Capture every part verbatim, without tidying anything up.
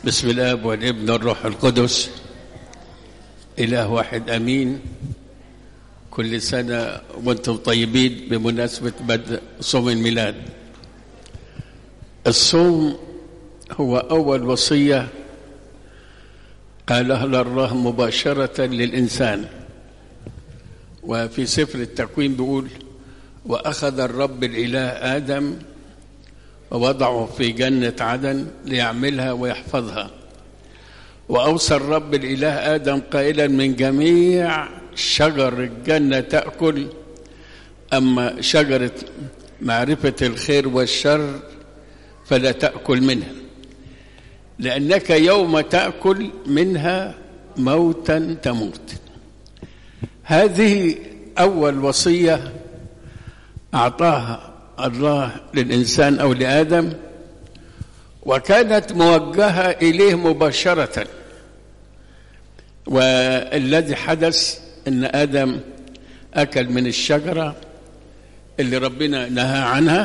بسم الآب والابن والروح القدس إله واحد أمين. كل سنة وأنتم طيبين بمناسبة بدء صوم الميلاد. الصوم هو أول وصية قالها الله مباشرة للإنسان، وفي سفر التكوين بيقول: وأخذ الرب الإله آدم ووضعه في جنة عدن ليعملها ويحفظها، وأوصى الرب الإله آدم قائلا: من جميع شجر الجنة تأكل، أما شجرة معرفة الخير والشر فلا تأكل منها، لأنك يوم تأكل منها موتا تموت. هذه أول وصية أعطاها الله للإنسان أو لآدم، وكانت موجهة إليه مباشرة. والذي حدث أن آدم أكل من الشجرة اللي ربنا نهى عنها،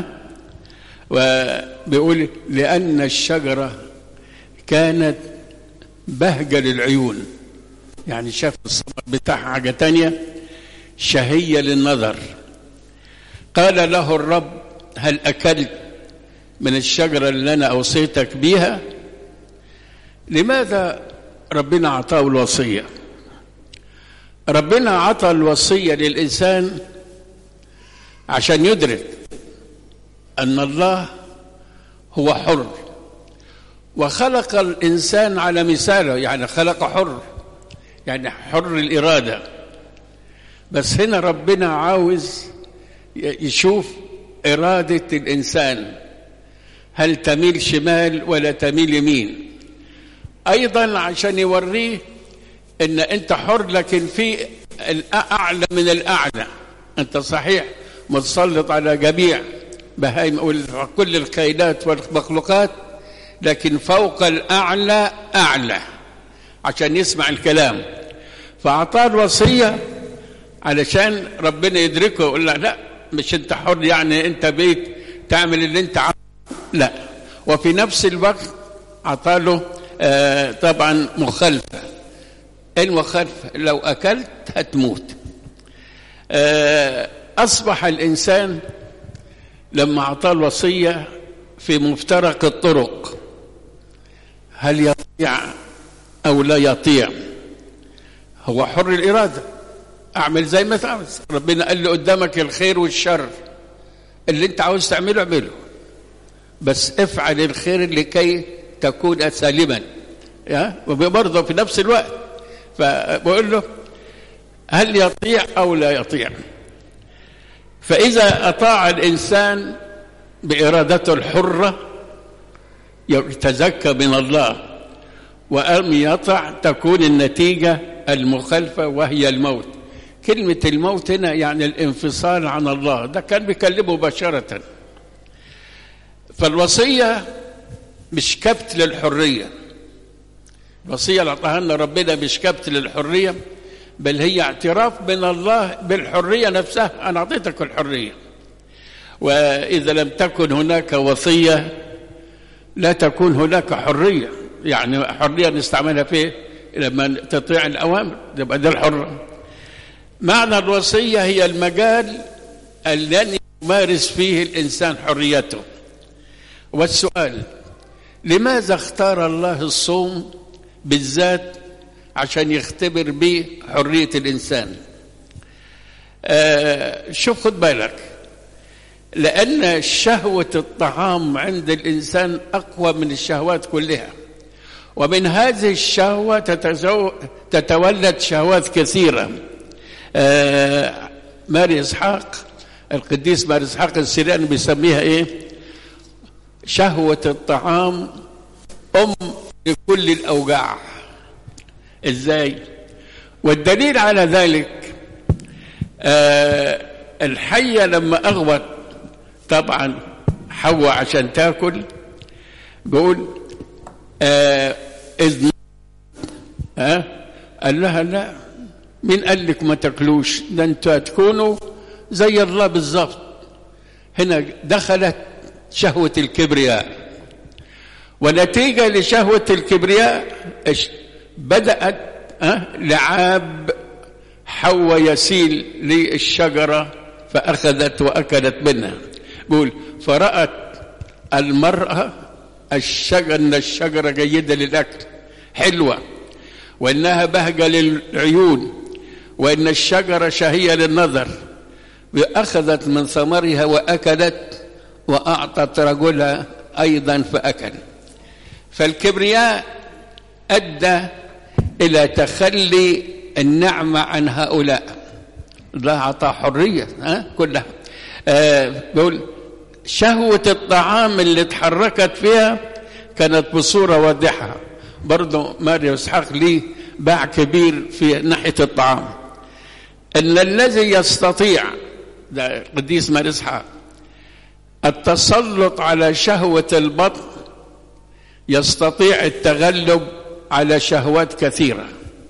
وبيقول لأن الشجرة كانت بهجة للعيون، يعني شاف الصبر بتاعها حاجة تانية، شهية للنظر. قال له الرب: هل أكلت من الشجرة اللي أنا أوصيتك بيها؟ لماذا ربنا أعطاه الوصية؟ ربنا أعطى الوصية للإنسان عشان يدرك أن الله هو حر، وخلق الإنسان على مثاله، يعني خلق حر، يعني حر الإرادة. بس هنا ربنا عاوز يشوف إرادة الإنسان، هل تميل شمال ولا تميل يمين، أيضا عشان يوريه إن أنت حر، لكن في الأعلى من الأعلى. أنت صحيح متسلط على جميع بهائم وكل الكائنات والمخلوقات، لكن فوق الأعلى أعلى، عشان يسمع الكلام. فأعطاه الوصية علشان ربنا يدركه ويقول له: لا، مش انت حر يعني انت بيت تعمل اللي انت عاوزه، لا. وفي نفس الوقت عطاله آه طبعا مخالفة. المخالفة لو أكلت هتموت. آه أصبح الإنسان لما أعطاه الوصية في مفترق الطرق، هل يطيع أو لا يطيع؟ هو حر الإرادة، أعمل زي ما تعوز. ربنا قال له: قدامك الخير والشر، اللي انت عاوز تعمله اعمله، بس افعل الخير لكي تكون سالما. وبرضه في نفس الوقت فبقول له: هل يطيع أو لا يطيع؟ فإذا أطاع الإنسان بإرادته الحرة يتزكى من الله، وأم يطع تكون النتيجة المخالفة وهي الموت. كلمة الموت هنا يعني الانفصال عن الله، ده كان بيكلمه مباشرة. فالوصية مش كبت للحرية، الوصية اللي أعطاها لنا ربنا مش كبت للحرية، بل هي اعتراف من الله بالحرية نفسها. أنا أعطيتك الحرية، وإذا لم تكن هناك وصية لا تكون هناك حرية. يعني حرية نستعملها فيه لما تطيع الأوامر، يبقى ده الحرة. معنى الوصية هي المجال الذي يمارس فيه الإنسان حريته. والسؤال: لماذا اختار الله الصوم بالذات عشان يختبر به حرية الإنسان؟ آه شوف، خد بالك، لأن شهوة الطعام عند الإنسان أقوى من الشهوات كلها، ومن هذه الشهوة تتولد شهوات كثيرة. آه ماري إسحاق، القديس ماري إسحاق السرياني بيسميها إيه؟ شهوة الطعام أم لكل الأوجاع. إزاي؟ والدليل على ذلك آه الحية لما أغوت طبعا حواء عشان تاكل، بيقول آه إذ آه قال لها: لا، مين قال لك ما تاكلوش؟ ده انتوا هتكونوا زي الله بالظبط. هنا دخلت شهوة الكبرياء، ونتيجة لشهوة الكبرياء بدأت لعاب حواء يسيل للشجرة فأخذت وأكلت منها. بقول فرأت المرأة الشجرة أن الشجرة جيدة للأكل حلوة، وإنها بهجة للعيون، وإن الشجرة شهية للنظر، وأخذت من ثمرها وأكلت وأعطت رجلها أيضا فأكل. فالكبرياء أدى إلى تخلي النعمة عن هؤلاء. الله أعطى حرية ها كلها. آه بقول شهوة الطعام اللي اتحركت فيها كانت بصورة واضحة. برضو ماريا إسحاق ليه باع كبير في ناحية الطعام. أن الذي يستطيع، ده قديس ماريا إسحاق، التسلط على شهوة البطن يستطيع التغلب على شهوات كثيرة.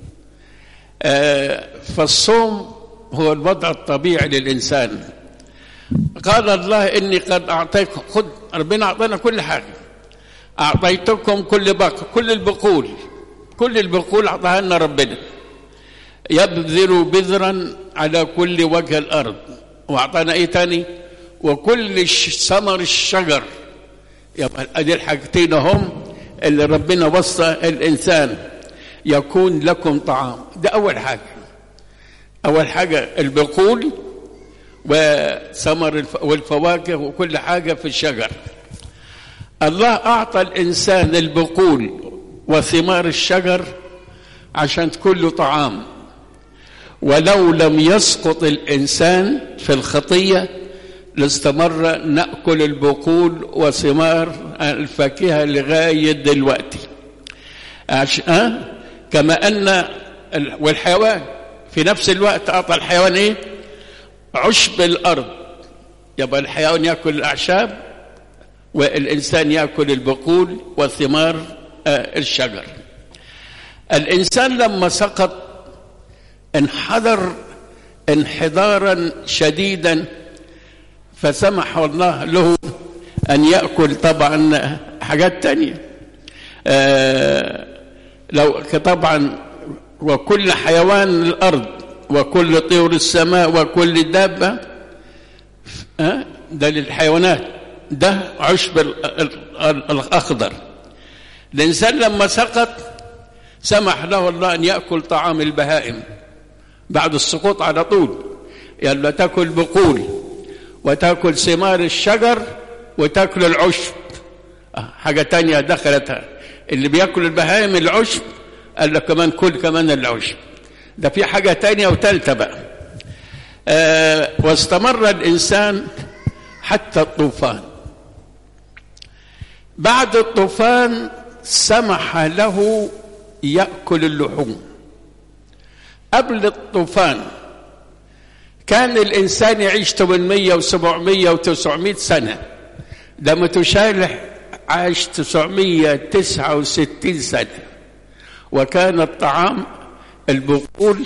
آه فالصوم هو الوضع الطبيعي للإنسان. قال الله إني قد أعطيكم، خد ربنا أعطينا كل حاجة، أعطيتكم كل بقر، كل البقول، كل البقول أعطاها لنا ربنا. يبذر بذرا على كل وجه الأرض، وأعطانا إيه تاني؟ وكل ثمر الشجر. يبقى أدي الحاجتين هم اللي ربنا وصى الإنسان يكون لكم طعام. ده أول حاجة. أول حاجة البقول وثمر والفواكه وكل حاجة في الشجر. الله أعطى الإنسان البقول وثمار الشجر عشان كله طعام. ولو لم يسقط الإنسان في الخطية لاستمر نأكل البقول وثمار الفاكهة لغاية دلوقتي. أه؟ كما أن والحيوان في نفس الوقت أعطى الحيوان إيه؟ عشب الأرض. يبقى الحيوان يأكل الأعشاب والإنسان يأكل البقول وثمار الشجر. الإنسان لما سقط انحدر انحدارا شديدا، فسمح الله له أن يأكل طبعا حاجات تانية. آه لو طبعا وكل حيوان الأرض وكل طيور السماء وكل دابة، آه ده للحيوانات، ده عشب الأخضر. الإنسان لما سقط سمح له الله أن يأكل طعام البهائم بعد السقوط على طول. يعني تأكل بقول وتأكل ثمار الشجر وتأكل العشب. حاجة تانية دخلتها، اللي بيأكل البهائم العشب قال له كمان كل كمان العشب. ده في حاجة تانية وتالتة بقى. آه واستمر الإنسان حتى الطوفان. بعد الطوفان سمح له يأكل اللحوم. قبل الطوفان كان الإنسان يعيش ثمانمائة وسبعمائة وتسعمائة سنة، ده متشالح عاش تسعمائة وتسعة وستين سنة، وكان الطعام البقول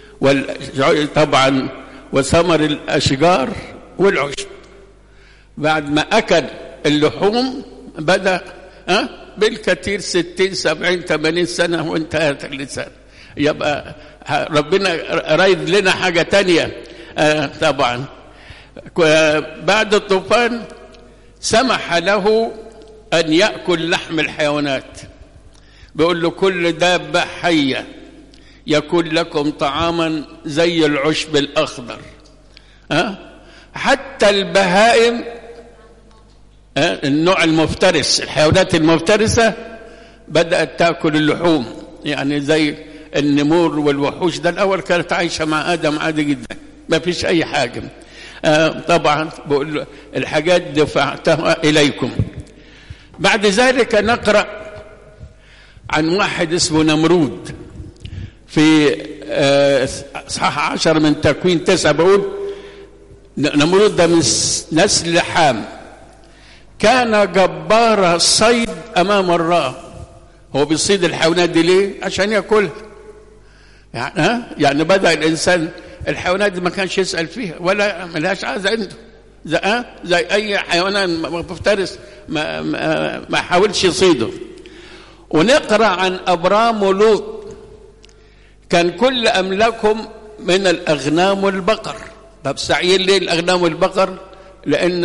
طبعا وثمر الأشجار والعشب. بعد ما أكل اللحوم بدأ أه؟ بالكثير ستين سبعين ثمانين سنة وانتهت اللسان. يبقى ربنا رايد لنا حاجة تانية. آه طبعا بعد الطوفان سمح له أن يأكل لحم الحيوانات. بيقول له كل دابة حية يكون لكم طعاما زي العشب الأخضر. أه؟ حتى البهائم، أه؟ النوع المفترس، الحيوانات المفترسة بدأت تأكل اللحوم، يعني زي النمور والوحوش. ده الأول كانت عايشة مع آدم عادي جدا، ما فيش أي حاجة. آه طبعا بقول الحاجات دفعتها إليكم. بعد ذلك نقرأ عن واحد اسمه نمرود في اصحاح آه عشر من تكوين تسعة. بقول نمرود ده من نسل حام، كان جبار الصيد أمام الله. هو بيصيد الحيوانات دي ليه؟ عشان يأكلها. يعني, ها؟ يعني بدأ الإنسان الحيوانات دي ما كانش يسأل فيها ولا ملهاش عايز عنده، زي, زي أي حيوان مفترس ما, ما, ما حاولش يصيده. ونقرأ عن أبرام ولوط، كان كل أملاكهم من الأغنام والبقر. طب سعيين ليه الأغنام والبقر؟ لأن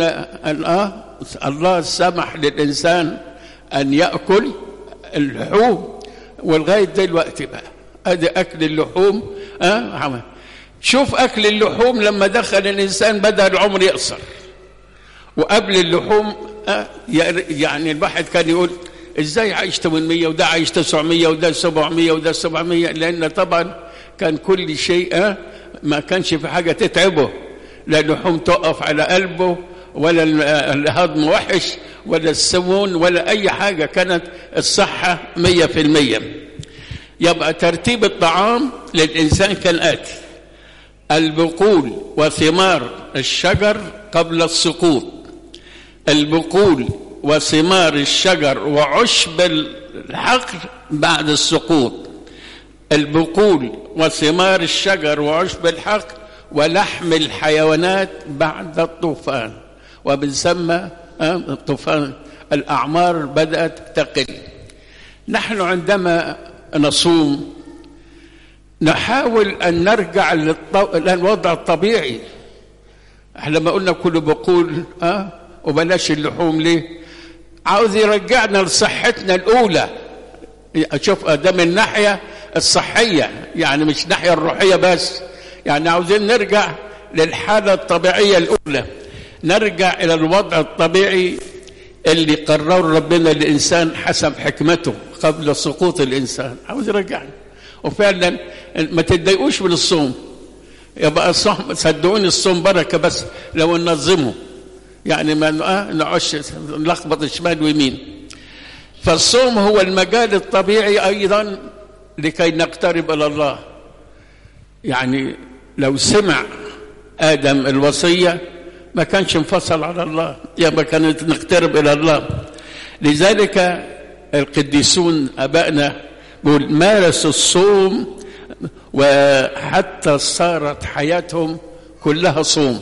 الله سمح للإنسان أن يأكل اللحوم، ولغاية دلوقتي بقى أدي أكل اللحوم. أه؟ شوف أكل اللحوم لما دخل الإنسان بدأ العمر يقصر، وقبل اللحوم أه؟ يعني الواحد كان يقول إزاي عايش ثمانمية وده عايش تسعمية وده سبعمية وده سبعمية، لأن طبعا كان كل شيء أه؟ ما كانش في حاجة تتعبه، لا لحوم تقف على قلبه ولا الهضم وحش ولا السمون ولا أي حاجة، كانت الصحة مية في المية. يبقى ترتيب الطعام للإنسان كالآتي: البقول وثمار الشجر قبل السقوط، البقول وثمار الشجر وعشب الحقل بعد السقوط، البقول وثمار الشجر وعشب الحقل ولحم الحيوانات بعد الطوفان. وبنسمى طوفان الأعمار بدأت تقل. نحن عندما نصوم نحاول أن نرجع للوضع الطبيعي. احنا لما قلنا كل بقول أه؟ وبلاش اللحوم، ليه؟ عاوز يرجعنا لصحتنا الأولى. أشوف ده من الناحية الصحية، يعني مش الناحية الروحية بس، يعني عاوزين نرجع للحالة الطبيعية الأولى، نرجع إلى الوضع الطبيعي اللي قرر ربنا للإنسان حسب حكمته قبل سقوط الإنسان. عاوز يرجعنا. وفعلا ما تتضايقوش من الصوم، يبقى الصوم صدقوني الصوم بركة، بس لو ننظمه يعني ما نعش نلخبط شمال ويمين. فالصوم هو المجال الطبيعي أيضا لكي نقترب إلى الله. يعني لو سمع آدم الوصية ما كانش انفصل على الله، يبقى كانت نقترب إلى الله. لذلك القديسون أبائنا بيقول مارسوا الصوم وحتى صارت حياتهم كلها صوم.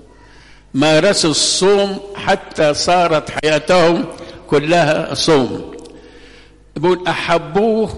مارسوا الصوم حتى صارت حياتهم كلها صوم. بيقول أحبوه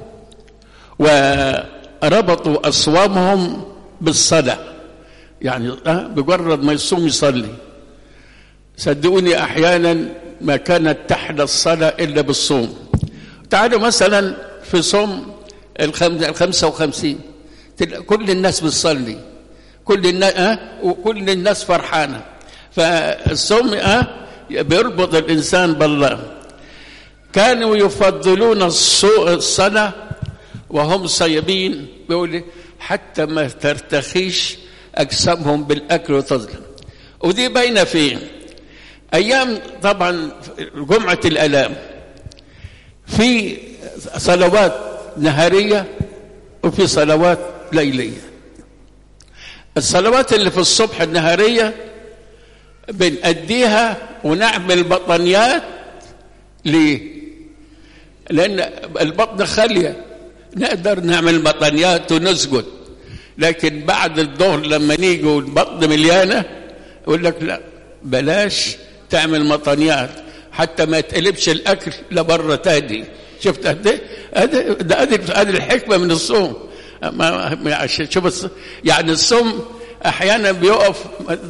وربطوا أصوامهم بالصلاة، يعني بمجرد ما يصوم يصلي. صدقوني أحيانا ما كانت تحلى الصلاة إلا بالصوم. تعالوا مثلا في صوم الخمسة وخمسين كل الناس بتصلي، كل الناس أه؟ وكل الناس فرحانة. فالصوم أه؟ بيربط الإنسان بالله. كانوا يفضلون الصلاة وهم صايمين، بيقول حتى ما ترتخيش أجسامهم بالأكل وتظلم. ودي باينة في أيام طبعا جمعة الآلام، في صلوات نهارية وفي صلوات ليلية. الصلوات اللي في الصبح النهارية بنأديها ونعمل بطنيات. ليه؟ لأن البطن خالية، نقدر نعمل بطنيات ونسجد. لكن بعد الظهر لما نيجي والبطن مليانة يقول لك لا بلاش تعمل مطنيات حتى ما يتقلبش الأكل لبره تاني. شفت قد ايه؟ ده ادي الحكمة من الصوم. شوف يعني الصوم أحيانا بيقف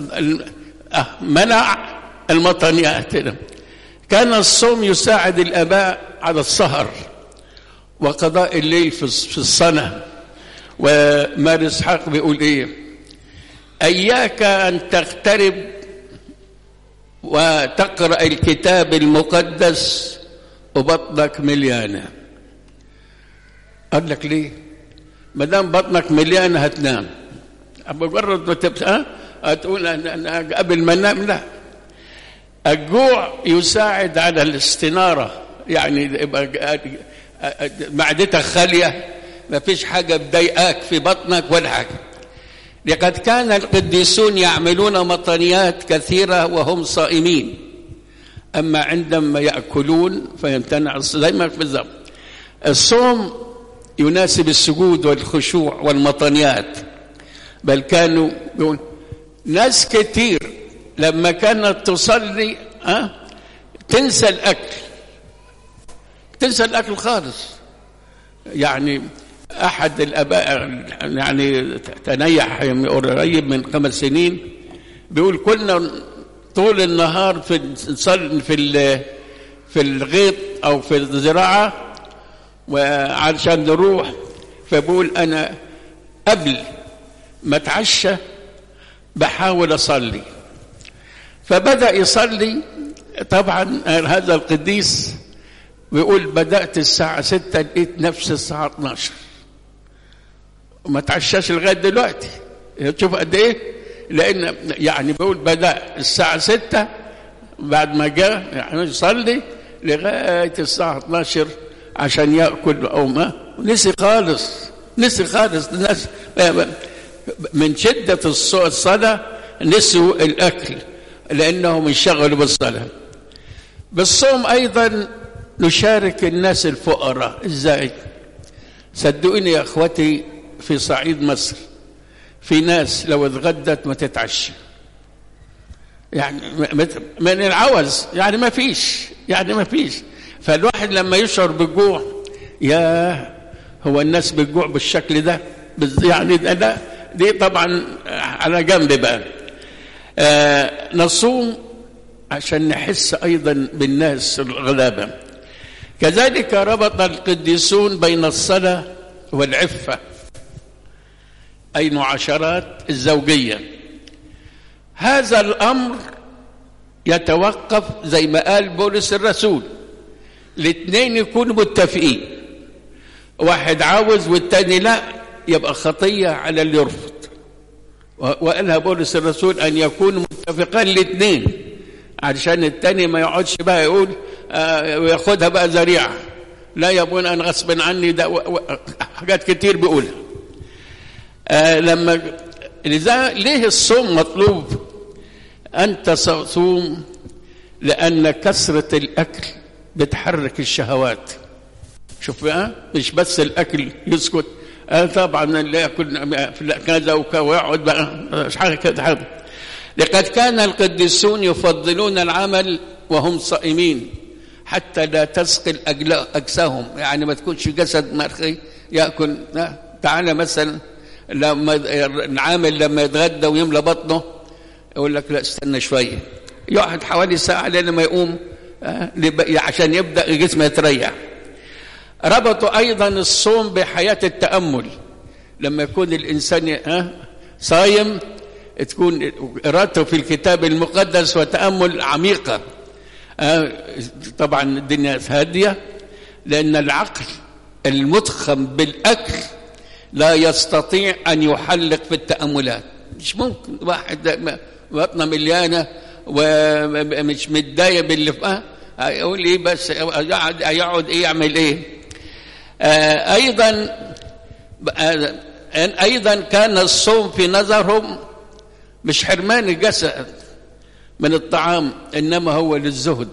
منع المطنيات. كان الصوم يساعد الآباء على السهر وقضاء الليل في الصلاة. ومار إسحاق بيقول إيه؟ إياك أن تقترب وتقرأ الكتاب المقدس وبطنك مليانة. قال لك ليه؟ ما دام بطنك مليانة هتنام. مجرد ما تبقى هتقول أنا قبل ما أنام، لا. الجوع يساعد على الاستنارة، يعني يبقى معدتك خالية، ما فيش حاجة بضايقاك في بطنك ولا حاجة. لقد كان القديسون يعملون مطنيات كثيرة وهم صائمين، أما عندما يأكلون فيمتنع زي ما في الزمن. الصوم يناسب السجود والخشوع والمطنيات. بل كانوا ناس كتير لما كانت تصلي أه؟ تنسى الأكل، تنسى الأكل خالص. يعني أحد الآباء يعني تنيح قريب من خمس سنين بيقول كنا طول النهار في في في الغيط أو في الزراعة وعشان نروح، فبقول أنا قبل ما اتعشى بحاول أصلي. فبدأ يصلي. طبعا هذا القديس بيقول بدأت الساعة ستة لقيت نفس الساعة اتناشر وما تعشاش لغاية دلوقتي. تشوف قد ايه؟ لأن يعني بيقول بدأ الساعة ستة بعد ما جاء يعني يصلي لغاية الساعة اتناشر عشان يأكل أو ما، نسي خالص، نسي خالص. الناس من شدة الصلاة نسوا الأكل لأنهم انشغلوا بالصلاة. بالصوم أيضا نشارك الناس الفقراء. إزاي؟ صدقوني يا أخوتي، في صعيد مصر في ناس لو اتغدت ما تتعشى، يعني من العوز، يعني ما فيش، يعني ما فيش. فالواحد لما يشعر بالجوع، يا هو الناس بالجوع بالشكل ده يعني ده دي طبعا على جنب بقى. آه نصوم عشان نحس أيضا بالناس الغلابة. كذلك ربط القديسون بين الصلاة والعفة، أي معاشرات الزوجية. هذا الأمر يتوقف زي ما قال بولس الرسول، الاثنين يكونوا متفقين، واحد عاوز والتاني لا، يبقى خطية على اللي يرفض. وقالها بولس الرسول أن يكونوا متفقان الاثنين عشان التاني ما يقعدش بقى يقول آه وياخدها بقى ذريعة، لا يا ابونا أنا غصب عني، ده و... و... حاجات كتير بيقولها. آه لما لذا ليه الصوم مطلوب؟ أنت تصوم لأن كثرة الأكل بتحرك الشهوات. شوف بقى، مش بس الأكل يسكت، آه طبعا اللي يأكل كذا ويقعد بقى مش حاجة كده. لقد كان القديسون يفضلون العمل وهم صائمين حتى لا تثقل أجسامهم، يعني ما تكونش جسد مرخي يأكل. تعالى مثلا لما العامل لما يتغدى ويملى بطنه يقول لك لا استنى شوية، يقعد حوالي ساعة لما يقوم عشان يبدأ جسمه يتريح. ربطوا أيضا الصوم بحياة التأمل. لما يكون الإنسان صايم تكون قراءته في الكتاب المقدس وتأمل عميقة. طبعا الدنيا هادية، لأن العقل المضخم بالأكل لا يستطيع أن يحلق في التأملات. مش ممكن واحد بطنه مليانة ومش متضايق باللي فيه يقول إيه بس يقعد يقعد إيه يعمل إيه. آه أيضا آه أيضا كان الصوم في نظرهم مش حرمان الجسد من الطعام، إنما هو للزهد،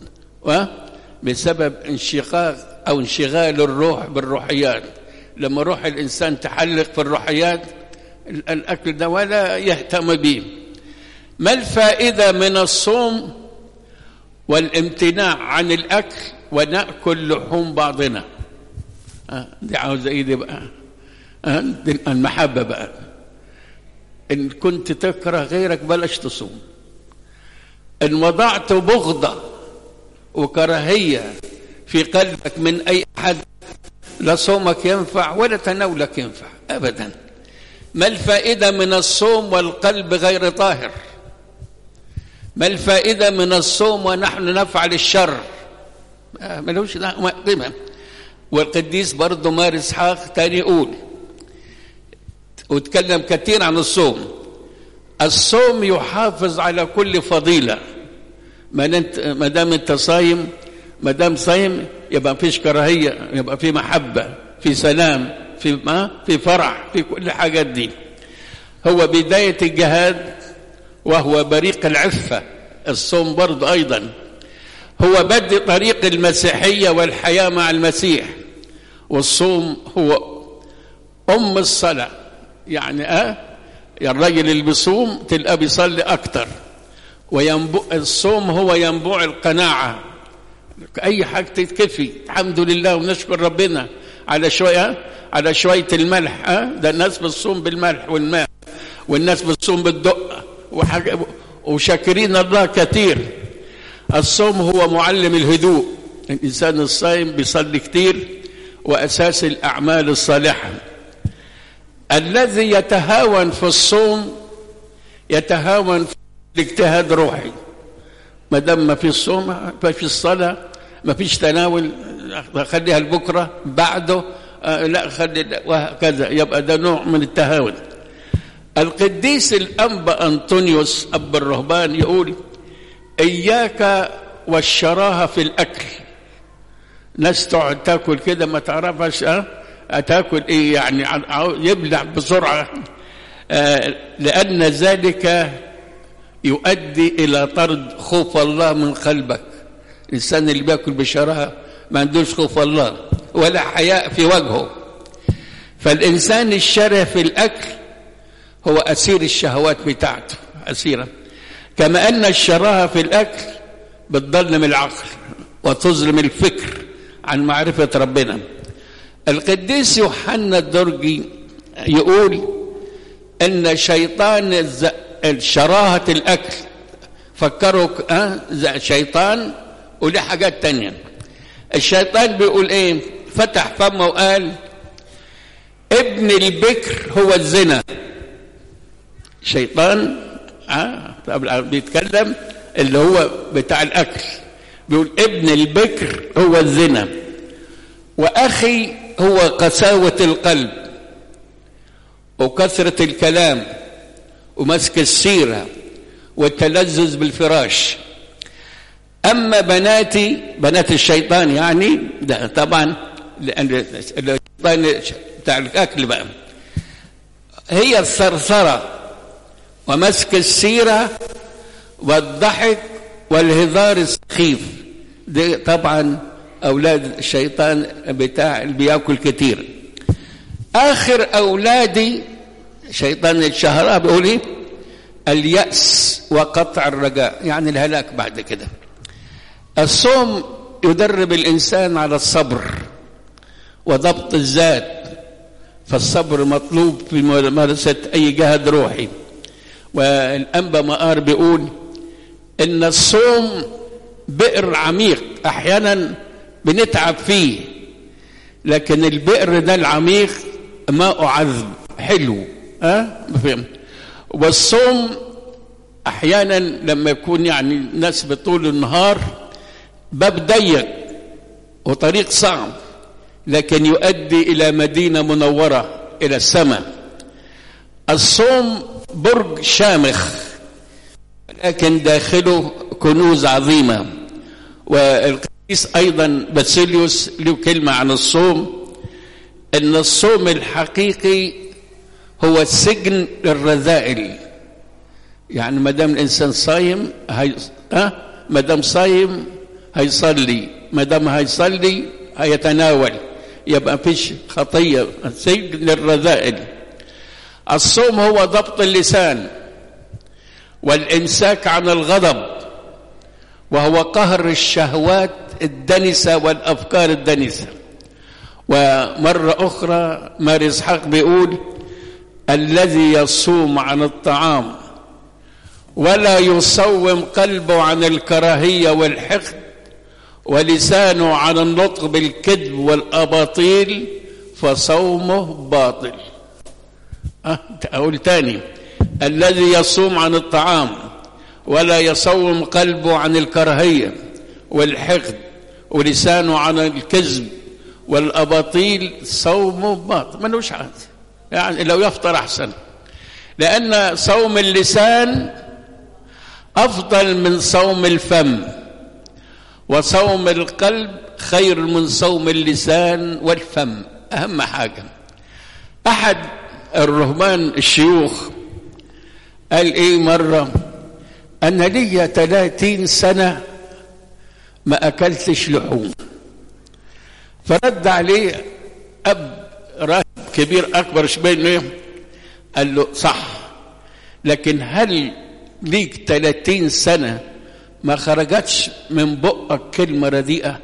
بسبب انشقاق أو انشغال الروح بالروحيات. لما روح الإنسان تحلق في الروحيات الأكل ده ولا يهتم به. ما الفائدة من الصوم والامتناع عن الأكل ونأكل لحوم بعضنا؟ آه دي عاوزة إيه دي بقى؟ آه دي المحبة بقى. إن كنت تكره غيرك بلاش تصوم. إن وضعت بغضة وكراهية في قلبك من أي أحد لا صومك ينفع ولا تناولك ينفع أبدا. ما الفائدة من الصوم والقلب غير طاهر؟ ما الفائدة من الصوم ونحن نفعل الشر؟ آه ملوش قيمة. والقديس برضه مار إسحاق تاني يقول وتكلم كثير عن الصوم. الصوم يحافظ على كل فضيلة. ما دام انت صايم، ما دام صايم يبقى فيش كراهية، يبقى في محبة، في سلام، في ما في فرح، في كل حاجات دي. هو بداية الجهاد وهو بريق العفة. الصوم برضه أيضا هو بدء طريق المسيحية والحياة مع المسيح. والصوم هو أم الصلاة. يعني اه يا الراجل اللي بيصوم تلقى بيصلي أكتر. وينبوع الصوم هو ينبوع القناعة اي حاجه تكفي، الحمد لله ونشكر ربنا على شويه على شويه الملح. ها ده الناس بتصوم بالملح والماء، والناس بتصوم بالدقه وحاجة، وشاكرين الله كثير. الصوم هو معلم الهدوء، الانسان الصائم بيصلي كثير واساس الاعمال الصالحه. الذي يتهاون في الصوم يتهاون في الاجتهاد روحي. ما دام ما في الصوم ما في الصلاه ما فيش تناول، خليها لبكره بعده، آه لا خلي، وهكذا، يبقى ده نوع من التهاون. القديس الأنبا أنطونيوس أب الرهبان يقول: إياك والشراهة في الأكل. ناس تقعد تاكل كده ما تعرفش اه تاكل ايه، يعني يبلع بسرعة، آه لأن ذلك يؤدي إلى طرد خوف الله من قلبك. الإنسان اللي بياكل بشراهة ما عندوش خوف الله ولا حياء في وجهه. فالإنسان الشره في الأكل هو أسير الشهوات بتاعته، أسيرة. كما أن الشراهة في الأكل بتظلم العقل وتظلم الفكر عن معرفة ربنا. القديس يوحنا الدرجي يقول أن شيطان الشراهة الأكل، فكروا أه شيطان وليه حاجات تانية. الشيطان بيقول إيه؟ فتح فمه وقال: ابن البكر هو الزنا. شيطان آه بيتكلم اللي هو بتاع الأكل، بيقول ابن البكر هو الزنا، وأخي هو قساوة القلب وكثرة الكلام ومسك السيرة والتلذذ بالفراش. أما بناتي، بنات الشيطان يعني، ده طبعا لأن الشيطان بتاع الأكل بقى، هي الثرثرة ومسك السيرة والضحك والهزار السخيف. دي طبعا أولاد الشيطان بتاع اللي بياكل كتير. آخر أولادي شيطان الشهراء بيقول إيه؟ اليأس وقطع الرجاء، يعني الهلاك بعد كده. الصوم يدرب الإنسان على الصبر وضبط الذات، فالصبر مطلوب في ممارسة أي جهد روحي. والأنبا مقار بيقول إن الصوم بئر عميق، أحيانا بنتعب فيه، لكن البئر ده العميق ماء عذب حلو. أه؟ والصوم أحيانا لما يكون يعني الناس بطول النهار باب ضيق وطريق صعب، لكن يؤدي إلى مدينة منورة إلى السماء. الصوم برج شامخ لكن داخله كنوز عظيمة. والقديس أيضا باسيليوس له كلمة عن الصوم، أن الصوم الحقيقي هو السجن للرذائل. يعني ما دام الإنسان صايم هي... أه؟ ما دام صايم هيصلي، ما دام هيصلي هيتناول، يبقى فيش خطية. سجن للرذائل. الصوم هو ضبط اللسان والإمساك عن الغضب، وهو قهر الشهوات الدنسة والأفكار الدنسة. ومرة أخرى ماري إسحاق بيقول: الذي يصوم عن الطعام ولا يصوم قلبه عن الكراهية والحقد ولسانه عن النطق بالكذب والأباطيل فصومه باطل. أه أقول تاني: الذي يصوم عن الطعام ولا يصوم قلبه عن الكراهية والحقد ولسانه عن الكذب والأباطيل صومه باطل، ملوش عاد. يعني لو يفطر أحسن، لأن صوم اللسان أفضل من صوم الفم، وصوم القلب خير من صوم اللسان والفم. أهم حاجة. أحد الرهبان الشيوخ قال إيه مرة: أنا لي ثلاثين سنة ما أكلتش لحوم. فرد عليه أب راهب كبير أكبر شبيه، قال له: صح، لكن هل ليك ثلاثين سنة ما خرجتش من بقك كلمة رديئة؟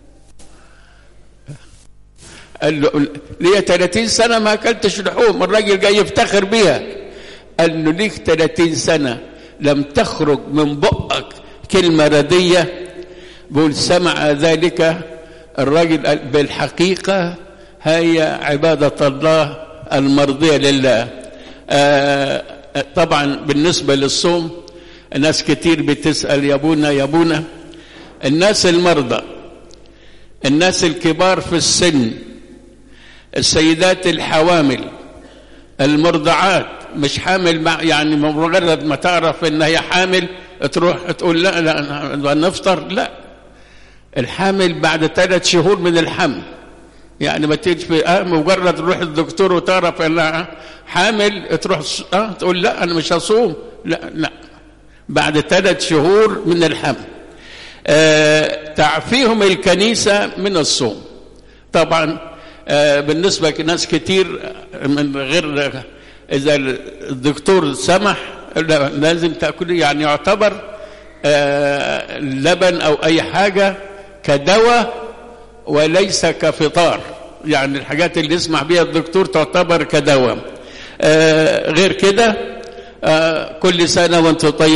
قال له ليه ثلاثين سنة ما أكلتش لحوم؟ الراجل جاي يفتخر بيها. قال له ليك ثلاثين سنة لم تخرج من بقك كلمة ردية. بقول سمع ذلك الراجل قال بالحقيقة هي عبادة الله المرضية لله. آه طبعا بالنسبة للصوم الناس كتير بتسأل يا ابونا يا ابونا، الناس المرضى، الناس الكبار في السن، السيدات الحوامل، المرضعات، مش حامل مع يعني مجرد ما تعرف ان هي حامل تروح تقول لا لا نفطر، لا، الحامل بعد ثلاث شهور من الحمل، يعني ما تيجي في آه مجرد تروح الدكتور وتعرف انها حامل تروح آه تقول لا انا مش هصوم، لا لا، بعد ثلاث شهور من الحمل. آه تعفيهم الكنيسة من الصوم. طبعا آه بالنسبة لناس كتير من غير إذا الدكتور سمح لازم تأكل، يعني يعتبر آه لبن أو أي حاجة كدواء وليس كفطار، يعني الحاجات اللي يسمح بها الدكتور تعتبر كدواء. آه غير كده آه كل سنة وانتم طيب.